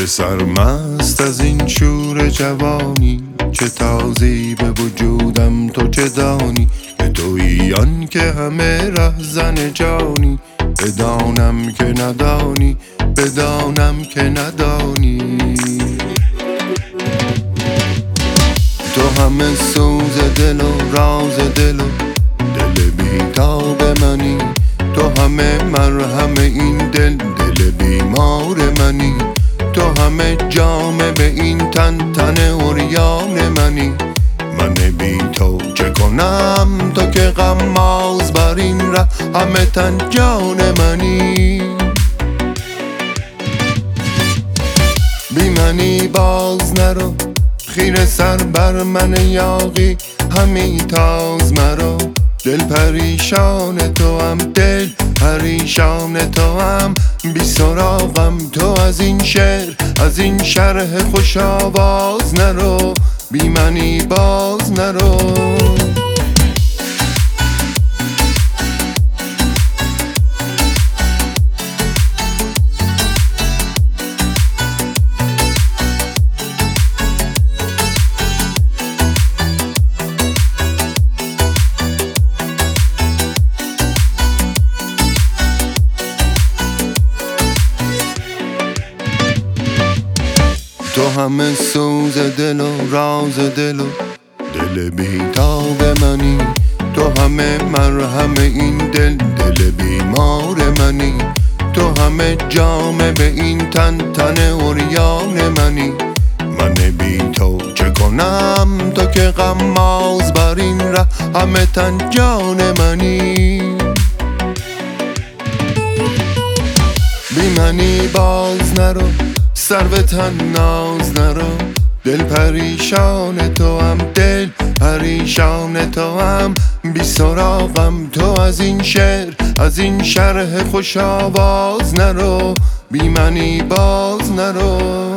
چه سرمست از این شور جوانی، چه تازی به وجودم تو چه دانی. به تویی آن که همه رهزن جانی، بدانم که ندانی، بدانم که ندانی. تو همه سوز دل و راز دل و دل بیتاب منی. تو همه مرهم این دل، دل بیمار منی. تو همه جامه به این تن، تن عریان منی. من بی تو چه کنم، تو که غماز بر این ره، همه تن جان منی. بی منی باز نرو، خیره سر بر من یاغی، همی تاز مرا. دل پریشان تو هم، دل پریشان تو هم. بی سراغم تو از این شعر، از این شرح خوش آواز نرو. بی منی باز نرو. تو همه سوز دل و راز دل و دل بیتاب منی. تو همه مرهم این دل، دل بیمار منی. تو همه جامه به این تن، تن عریان منی. من بی تو چه کنم، تو که غماز بر این ره، همه تن جان منی. بی منی باز نرو، سر به تن ناز نرو. دل پریشان تو هم، دل پریشان تو هم. بی سراغم تو از این شعر، از این شرح خوش آواز نرو. بی منی باز نرو.